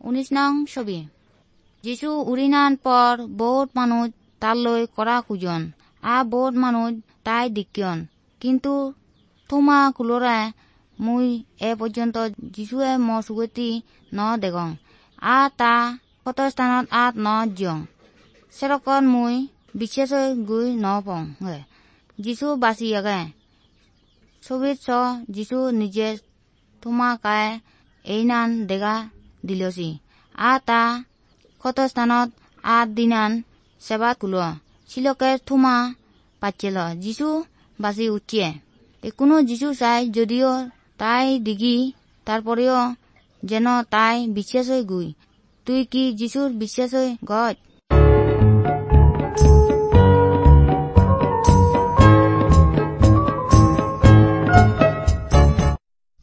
19 নং ছবি। যিশু উৰিণাৰ পৰ বহুত মানুহ তালৈ কৰা কুজন বহুত মানুহ তাই দেখিয়ন, কিন্তু থোমা কুলৰে মুই এ পৰ্যন্ত যিশুৱে মোৰ সুগতি ন দেগং তা ক্ষতস্থানত ন জিয়ং সেৰকত মুই বিশ্বাস গৈ নপং যিশু বাচি আগে ছবিত চ যিশু নিজে থোমা কায়ে এইনান দেগা দিলছি তা ক্ষতস্থানত দিনান সেবাত কুলো শিলকে থোমা পাচ্ছিল যিশু বাচি উঠিয়ে কোনো যিশু চাই যদিও তাই দিগি তারপরেও যেন তাই বিশ্বাস গুই তুই কি যিশুর বিশ্বাস গত